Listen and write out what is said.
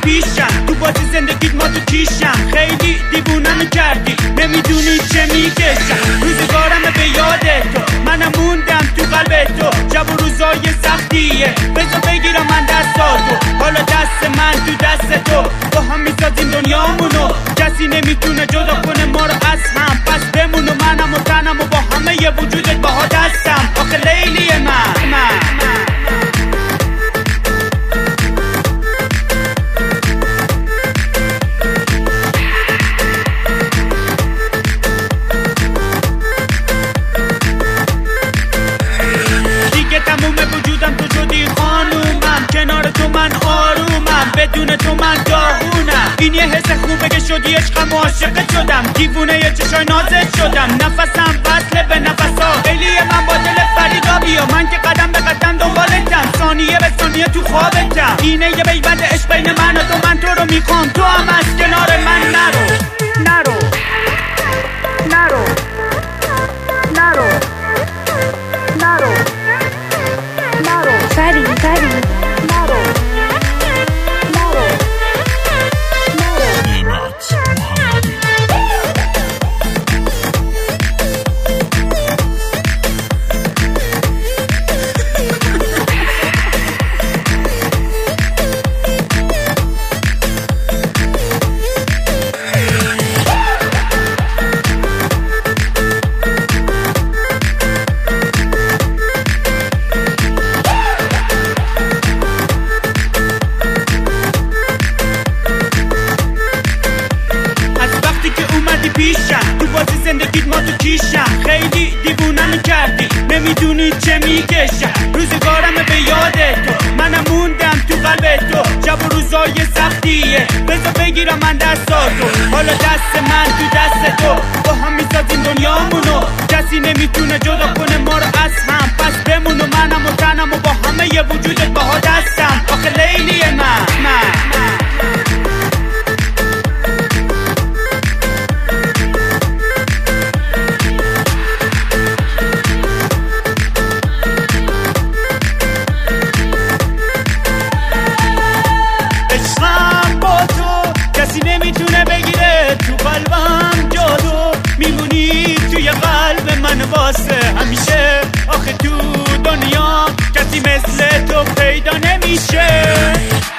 پیشم، تو بازی زندگیت ما تو کیشم. خیلی دیوونم کردی، نمیدونی چه میکشم. روزگارم به یاد تو، منم موندم تو قلب تو. شب و روزای سختیه، بذار بگیرم من دستاتو. حالا دست من تو دست تو، با هم میسازیم دنیامونو. کسی نمیتونه جدا کنه ما رو از هم. پس بمون و منم و تنم و با همه ی وجودت باها دستم. آخه لیلی من بدون تو من داغونم. این یه حس خوبه که شدی عشقم و عاشقت شدم. دیوونه یه چشای نازت شدم. نفسم وصله به نفسا. خیلی من با دل فریدا بیا. من که قدم به قدم دنبالتم، ثانیه به ثانیه تو خوابتم. اینه یه بیبند عشق بین من و تو. من تو رو میخوام، تو هم از کنار من نرو نرو نرو نرو نرو نرو فری پیشم، تو بازی زندگیت ما تو کیشم. خیلی دیوونم کردی، نمیدونی چه میکشم. روزگارم به یاد تو، منم موندم تو قلب تو. شب و روزای سختیه، بذار بگیرم من دستاتو. حالا دست من تو دست تو، با هم میسازیم دنیامونو. کسی نمیتونه جدا کنه ما رو از هم. پس بمون و منم و تنم و با همه ی وجودت باها دستم. آخه لیلی من نمیتونه بگیره تو قلبم جادو. میمونی توی قلب من واسه همیشه. آخه تو دنیا کسی مثل تو پیدا نمیشه.